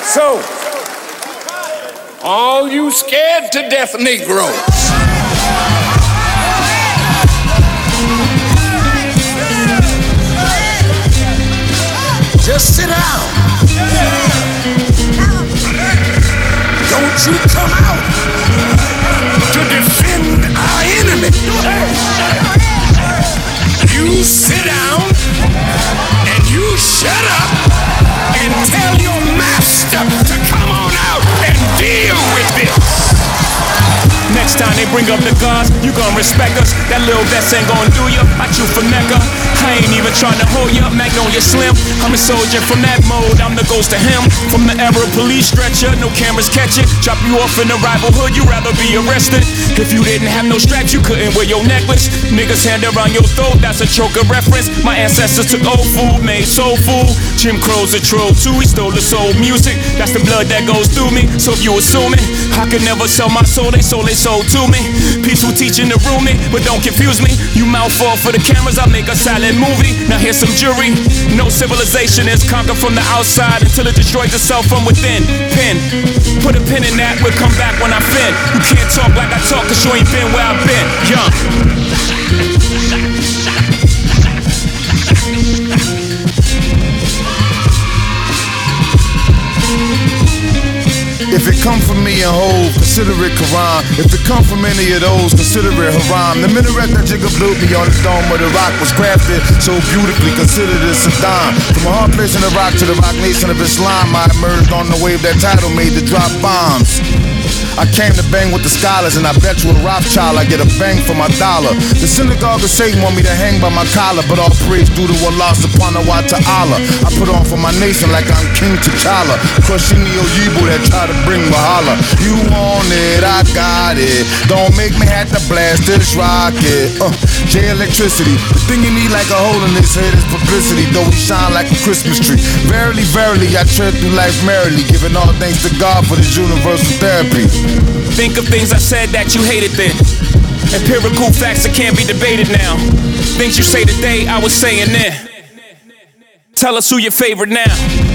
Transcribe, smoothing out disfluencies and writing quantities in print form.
So, all you scared to death Negroes, just sit down. Don't you come out to defend our enemy. You sit down and you shut up and tell your master to come on out and deal with this. Next time they bring up the guns, you gon' respect us. That little vest ain't gon' do ya. I chew for Mecca. I ain't even tryna hold ya. Magnolia Slim. I'm a soldier from that mode. I'm the ghost of him. From the era of police stretcher, no cameras catch it. Drop you off in a rival hood, you rather be arrested. If you didn't have no straps, you couldn't wear your necklace. Niggas hand around your throat, that's a choker reference. My ancestors took old food, made soul food. Jim Crow's a troll too, he stole the soul music. That's the blood that goes through me. So if you assuming I could never sell my soul, they sold their soul to me. Peaceful teaching to rule me, but don't confuse me. You mouth fall for the cameras, I make a silent movie. Now here's some jury. No civilization is conquered from the outside until it destroys itself from within. Pin, put a pin in that, we'll come back when I fin. You can't talk like I talk cause you ain't been where I've been. Young. If it come from me and Hov, consider it Quran. If it come from any of those, consider it haram. The minaret that Jigga built me on the dome where the rock was crafted so beautifully, consider this a dime. From a hard place in Iraq to the rock nation of Islam, I emerged on the wave that title made to drop bombs. I came to bang with the scholars, and I bet you a Rothschild I get a bang for my dollar. The synagogue of Satan want me to hang by my collar, but all praise due to Allah subhanahu wa ta'ala. I put on for my nation like I'm King T'Challa, crushing the Oyibo that try to bring Wahala. You want it, I got it. Don't make me have to blast this rocket. J electricity. The thing you need like a hole in this head is publicity, though we shine like a Christmas tree. Verily, verily, I tread through life merrily, giving all thanks to God for this universal therapy. Think of things I said that you hated then. Empirical facts that can't be debated now. Things you say today, I was saying then. Tell us who your favorite now.